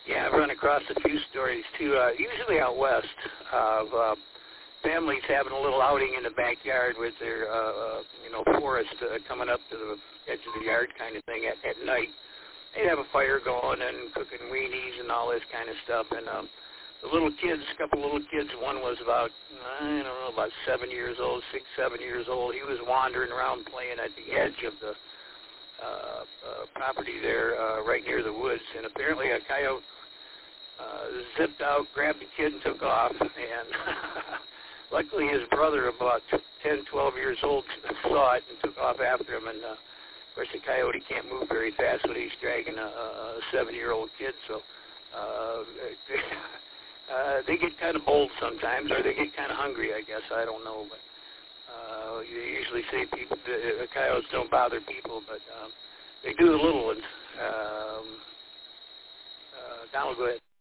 Yeah, I've run across a few stories too. Usually out west of families having a little outing in the backyard with their, forest coming up to the edge of the yard kind of thing at night. They'd have a fire going and cooking weenies and all this kind of stuff. And the little kids, a couple little kids, one was about, about 7 years old, 6, 7 years old. He was wandering around playing at the edge of the property there right near the woods. And apparently a coyote zipped out, grabbed the kid, and took off. And luckily his brother, about 10, 12 years old, saw it and took off after him. And, of course, the coyote can't move very fast when he's dragging a 7-year-old kid. So they get kind of bold sometimes, or they get kind of hungry, I guess. I don't know. But you usually say coyotes don't bother people, but they do the little ones. Donald, go ahead.